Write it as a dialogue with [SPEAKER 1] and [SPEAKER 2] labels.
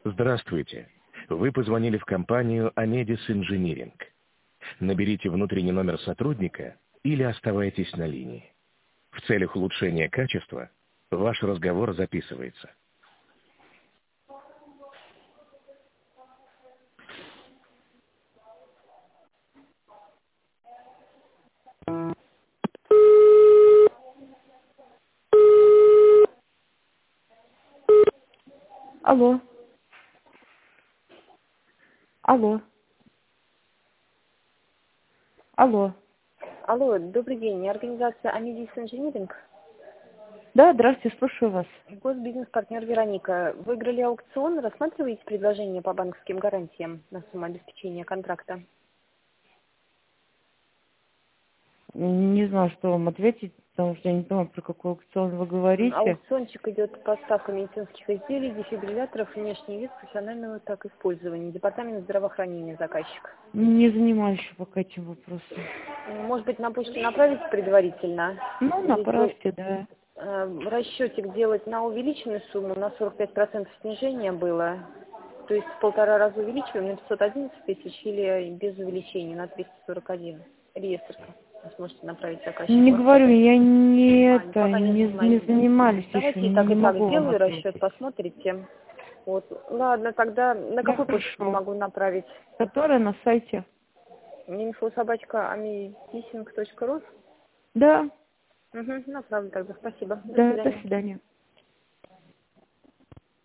[SPEAKER 1] Здравствуйте. Вы позвонили в компанию Amedis Engineering. Наберите внутренний номер сотрудника или оставайтесь на линии. В целях улучшения качества ваш разговор записывается.
[SPEAKER 2] Алло. Алло. Алло.
[SPEAKER 3] Алло, добрый день. Организация Amedis Engineering.
[SPEAKER 2] Да, здравствуйте, слушаю вас.
[SPEAKER 3] Госбизнес-партнер Вероника. Выиграли аукцион. Рассматриваете предложение по банковским гарантиям на сумму обеспечения контракта?
[SPEAKER 2] Не знаю, что вам ответить, потому что я не понимаю, про какой аукцион вы говорите.
[SPEAKER 3] Аукциончик идет поставка медицинских изделий, дефибрилляторов, внешний вид, профессионального так использования. Департамент здравоохранения заказчик.
[SPEAKER 2] Не занимаюсь еще пока этим вопросом.
[SPEAKER 3] Может быть, на почту направить предварительно?
[SPEAKER 2] Ну, направьте, да.
[SPEAKER 3] Расчетик делать на увеличенную сумму, на 45% снижения было. То есть в 1,5 раза увеличиваем на 511 тысяч или без увеличения на 241. Реестрка. Вы сможете направить заказчику.
[SPEAKER 2] Не говорю, я
[SPEAKER 3] Пока
[SPEAKER 2] не занимались еще,
[SPEAKER 3] Давайте и так
[SPEAKER 2] не могу вам
[SPEAKER 3] сделаю расчет,
[SPEAKER 2] ответить.
[SPEAKER 3] посмотрите. Вот. Ладно, тогда на
[SPEAKER 2] Да,
[SPEAKER 3] какую почту
[SPEAKER 2] хорошо.
[SPEAKER 3] могу направить?
[SPEAKER 2] Которая на сайте.
[SPEAKER 3] info@amedising.ru.
[SPEAKER 2] Да,
[SPEAKER 3] Угу, направлю тогда. Спасибо. До
[SPEAKER 2] да, до
[SPEAKER 3] свидания.
[SPEAKER 2] свидания.